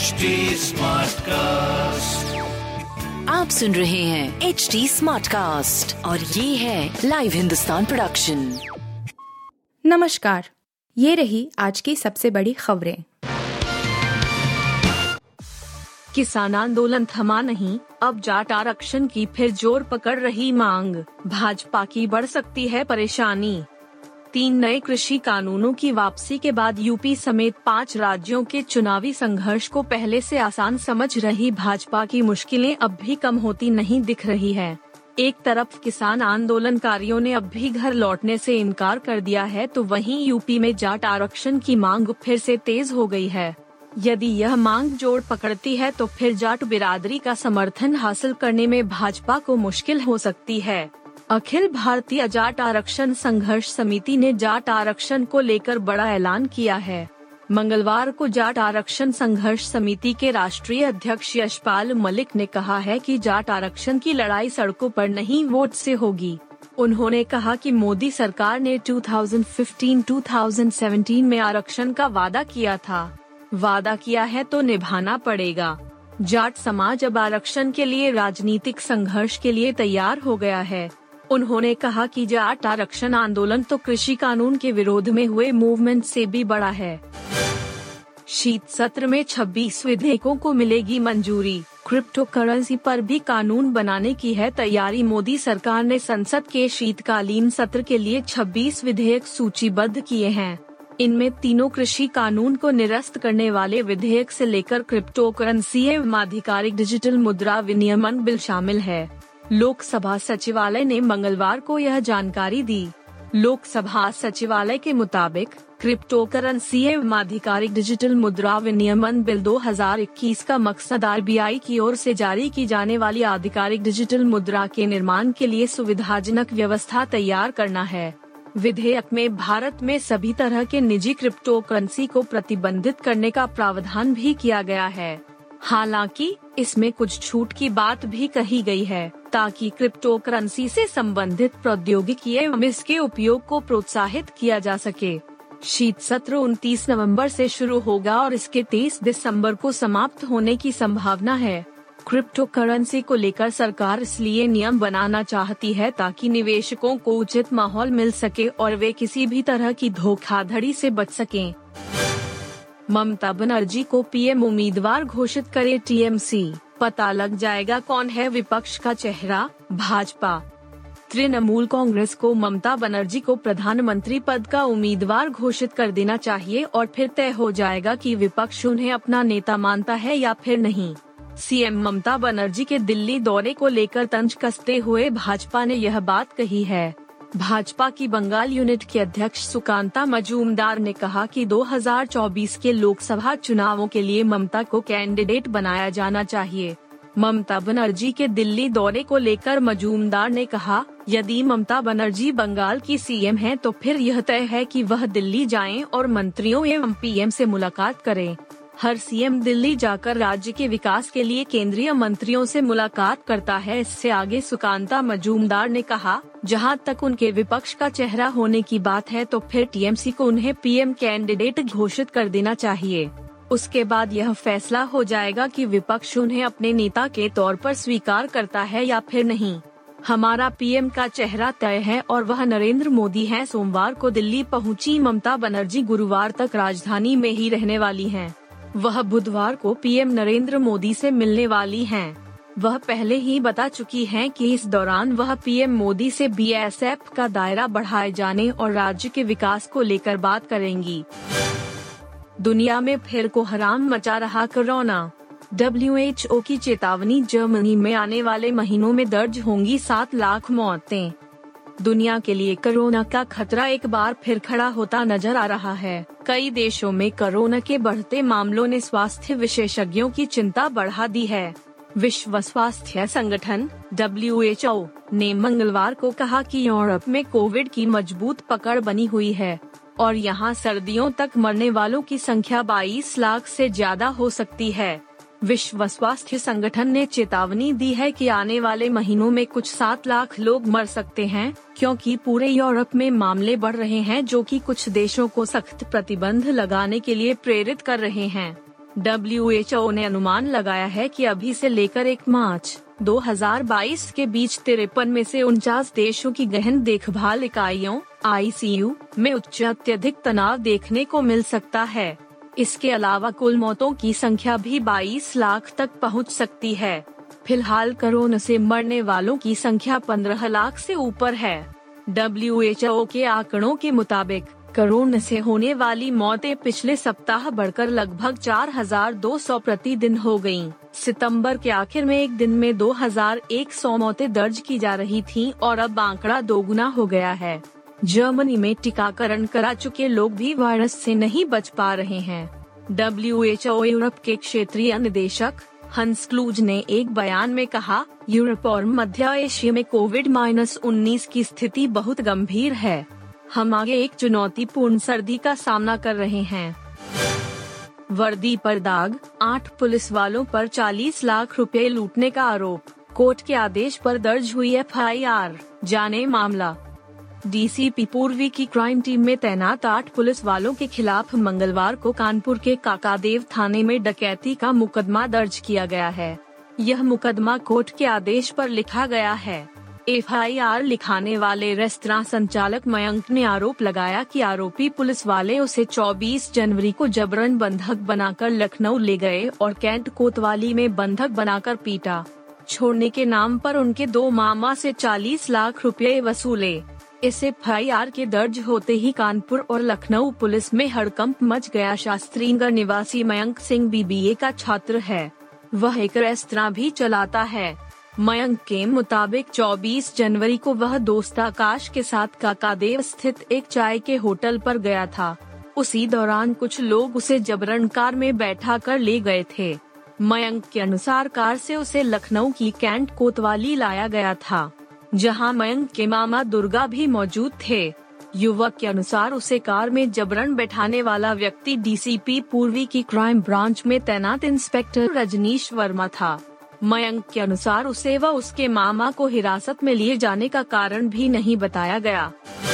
HD Smartcast. आप सुन रहे हैं HD Smartcast और ये है लाइव हिंदुस्तान प्रोडक्शन। नमस्कार, ये रही आज की सबसे बड़ी खबरें। किसान आंदोलन थमा नहीं, अब जाट आरक्षण की फिर जोर पकड़ रही मांग, भाजपा की बढ़ सकती है परेशानी। 3 नए कृषि कानूनों की वापसी के बाद यूपी समेत 5 राज्यों के चुनावी संघर्ष को पहले से आसान समझ रही भाजपा की मुश्किलें अब भी कम होती नहीं दिख रही है। एक तरफ किसान आंदोलनकारियों ने अब भी घर लौटने से इनकार कर दिया है, तो वहीं यूपी में जाट आरक्षण की मांग फिर से तेज हो गई है। यदि यह मांग जोर पकड़ती है तो फिर जाट बिरादरी का समर्थन हासिल करने में भाजपा को मुश्किल हो सकती है। अखिल भारतीय जाट आरक्षण संघर्ष समिति ने जाट आरक्षण को लेकर बड़ा ऐलान किया है। मंगलवार को जाट आरक्षण संघर्ष समिति के राष्ट्रीय अध्यक्ष यशपाल मलिक ने कहा है कि जाट आरक्षण की लड़ाई सड़कों पर नहीं, वोट से होगी। उन्होंने कहा कि मोदी सरकार ने 2015-2017 में आरक्षण का वादा किया था। वादा किया है तो निभाना पड़ेगा। जाट समाज अब आरक्षण के लिए राजनीतिक संघर्ष के लिए तैयार हो गया है। उन्होंने कहा कि जाट आरक्षण आंदोलन तो कृषि कानून के विरोध में हुए मूवमेंट से भी बड़ा है। शीत सत्र में 26 विधेयकों को मिलेगी मंजूरी, क्रिप्टो करेंसी पर भी कानून बनाने की है तैयारी। मोदी सरकार ने संसद के शीतकालीन सत्र के लिए 26 विधेयक सूचीबद्ध किए हैं। इनमें तीनों कृषि कानून को निरस्त करने वाले विधेयक से लेकर क्रिप्टो करेंसी एवं आधिकारिक डिजिटल मुद्रा विनियमन बिल शामिल है। लोकसभा सचिवालय ने मंगलवार को यह जानकारी दी। लोकसभा सचिवालय के मुताबिक क्रिप्टो करेंसी एवं आधिकारिक डिजिटल मुद्रा विनियमन बिल 2021 का मकसद RBI की ओर से जारी की जाने वाली आधिकारिक डिजिटल मुद्रा के निर्माण के लिए सुविधाजनक व्यवस्था तैयार करना है। विधेयक में भारत में सभी तरह के निजी क्रिप्टो करेंसी को प्रतिबंधित करने का प्रावधान भी किया गया है। हालांकि इसमें कुछ छूट की बात भी कही गई है, ताकि क्रिप्टो करेंसी से संबंधित प्रौद्योगिकी एवं इसके उपयोग को प्रोत्साहित किया जा सके। शीत सत्र 29 नवंबर से शुरू होगा और इसके 23 दिसंबर को समाप्त होने की संभावना है। क्रिप्टो करेंसी को लेकर सरकार इसलिए नियम बनाना चाहती है ताकि निवेशकों को उचित माहौल मिल सके और वे किसी भी तरह की धोखाधड़ी से बच सकें। ममता बनर्जी को पीएम उम्मीदवार घोषित करे TMC, पता लग जाएगा कौन है विपक्ष का चेहरा, भाजपा। तृणमूल कांग्रेस को ममता बनर्जी को प्रधानमंत्री पद का उम्मीदवार घोषित कर देना चाहिए और फिर तय हो जाएगा कि विपक्ष उन्हें अपना नेता मानता है या फिर नहीं। सीएम ममता बनर्जी के दिल्ली दौरे को लेकर तंज कसते हुए भाजपा ने यह बात कही है। भाजपा की बंगाल यूनिट के अध्यक्ष सुकांता मजूमदार ने कहा कि 2024 के लोकसभा चुनावों के लिए ममता को कैंडिडेट बनाया जाना चाहिए। ममता बनर्जी के दिल्ली दौरे को लेकर मजूमदार ने कहा, यदि ममता बनर्जी बंगाल की सीएम हैं तो फिर यह तय है कि वह दिल्ली जाएं और मंत्रियों एवं पीएम से मुलाकात करें। हर सीएम दिल्ली जाकर राज्य के विकास के लिए केंद्रीय मंत्रियों से मुलाकात करता है। इससे आगे सुकांता मजूमदार ने कहा, जहां तक उनके विपक्ष का चेहरा होने की बात है तो फिर TMC को उन्हें पीएम कैंडिडेट घोषित कर देना चाहिए। उसके बाद यह फैसला हो जाएगा कि विपक्ष उन्हें अपने नेता के तौर पर स्वीकार करता है या फिर नहीं। हमारा पीएम का चेहरा तय है और वह नरेंद्र मोदी है। सोमवार को दिल्ली पहुंची ममता बनर्जी गुरुवार तक राजधानी में ही रहने वाली हैं। वह बुधवार को पीएम नरेंद्र मोदी से मिलने वाली हैं। वह पहले ही बता चुकी हैं कि इस दौरान वह पीएम मोदी से BSF का दायरा बढ़ाए जाने और राज्य के विकास को लेकर बात करेंगी। दुनिया में फिर कोहराम मचा रहा कोरोना, WHO की चेतावनी। जर्मनी में आने वाले महीनों में दर्ज होंगी 7 लाख मौतें। दुनिया के लिए कोरोना का खतरा एक बार फिर खड़ा होता नजर आ रहा है। कई देशों में कोरोना के बढ़ते मामलों ने स्वास्थ्य विशेषज्ञों की चिंता बढ़ा दी है। विश्व स्वास्थ्य संगठन WHO ने मंगलवार को कहा कि यूरोप में कोविड की मजबूत पकड़ बनी हुई है और यहां सर्दियों तक मरने वालों की संख्या 22 लाख से ज्यादा हो सकती है। विश्व स्वास्थ्य संगठन ने चेतावनी दी है कि आने वाले महीनों में कुछ 7 लाख लोग मर सकते हैं, क्योंकि पूरे यूरोप में मामले बढ़ रहे हैं, जो कि कुछ देशों को सख्त प्रतिबंध लगाने के लिए प्रेरित कर रहे हैं। WHO ने अनुमान लगाया है कि अभी से लेकर 1 मार्च 2022 के बीच 53 में से 49 देशों की गहन देखभाल इकाइयों ICU में उच्च अत्यधिक तनाव देखने को मिल सकता है। इसके अलावा कुल मौतों की संख्या भी 22 लाख तक पहुंच सकती है। फिलहाल कोरोना से मरने वालों की संख्या 15 लाख से ऊपर है। WHO के आंकड़ों के मुताबिक कोरोना से होने वाली मौतें पिछले सप्ताह बढ़कर लगभग 4,200 प्रतिदिन हो गयीं। सितंबर के आखिर में एक दिन में 2,100 मौतें दर्ज की जा रही थीं और अब आंकड़ा दोगुना हो गया है। जर्मनी में टीकाकरण करा चुके लोग भी वायरस से नहीं बच पा रहे हैं। WHO यूरोप के क्षेत्रीय निदेशक हंस क्लूज ने एक बयान में कहा, यूरोप और मध्य एशिया में कोविड-19 की स्थिति बहुत गंभीर है। हम आगे एक चुनौतीपूर्ण सर्दी का सामना कर रहे हैं। वर्दी पर दाग, 8 पुलिस वालों पर 40 लाख रुपए लूटने का आरोप। कोर्ट के आदेश पर दर्ज हुई FIR, जाने मामला। DCP पूर्वी की क्राइम टीम में तैनात 8 पुलिस वालों के खिलाफ मंगलवार को कानपुर के काकादेव थाने में डकैती का मुकदमा दर्ज किया गया है। यह मुकदमा कोर्ट के आदेश पर लिखा गया है। FIR लिखाने वाले रेस्तरां संचालक मयंक ने आरोप लगाया कि आरोपी पुलिस वाले उसे 24 जनवरी को जबरन बंधक बनाकर लखनऊ ले गए और कैंट कोतवाली में बंधक बनाकर पीटा। छोड़ने के नाम पर उनके 2 मामा से 40 लाख रुपए वसूले। इस FIR के दर्ज होते ही कानपुर और लखनऊ पुलिस में हड़कंप मच गया। शास्त्रीनगर निवासी मयंक सिंह BBA का छात्र है। वह एक रेस्तरां भी चलाता है। मयंक के मुताबिक 24 जनवरी को वह दोस्त आकाश के साथ काकादेव स्थित एक चाय के होटल पर गया था। उसी दौरान कुछ लोग उसे जबरन कार में बैठा कर ले गए थे। मयंक के अनुसार कार से उसे लखनऊ की कैंट कोतवाली लाया गया था, जहां मयंक के मामा दुर्गा भी मौजूद थे। युवक के अनुसार उसे कार में जबरन बैठाने वाला व्यक्ति DCP पूर्वी की क्राइम ब्रांच में तैनात इंस्पेक्टर रजनीश वर्मा था। मयंक के अनुसार उसे व उसके मामा को हिरासत में लिए जाने का कारण भी नहीं बताया गया।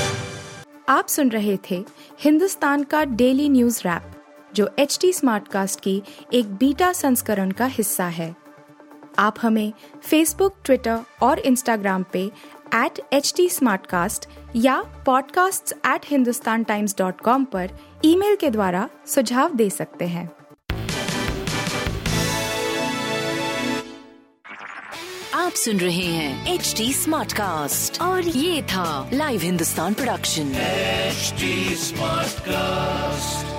आप सुन रहे थे हिंदुस्तान का डेली न्यूज रैप, जो HT स्मार्टकास्ट की एक बीटा संस्करण का हिस्सा है। आप हमें फेसबुक, ट्विटर और इंस्टाग्राम पे @HT Smartcast या podcasts@hindustantimes.com पर ईमेल के द्वारा सुझाव दे सकते हैं। आप सुन रहे हैं HT Smartcast और ये था live Hindustan production. HT Smartcast।